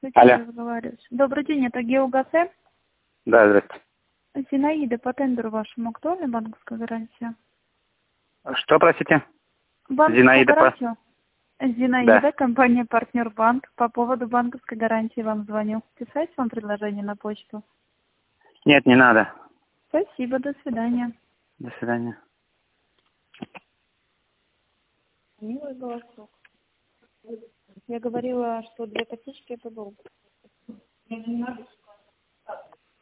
Алло. Разговариваешь. Добрый день, это ГеоГАЗе. Да, здравствуйте. Зинаида, по тендеру вашему актуальна банковская гарантия? Что, простите? Банковскую Зинаида гарантию? Зинаида, Да. компания «Партнер Банк». По поводу банковской гарантии вам звоню. Писать вам предложение на почту? Нет, не надо. Спасибо, до свидания. До свидания. Милый голосок. Я говорила, что 2 копеечки это долго. Не надо.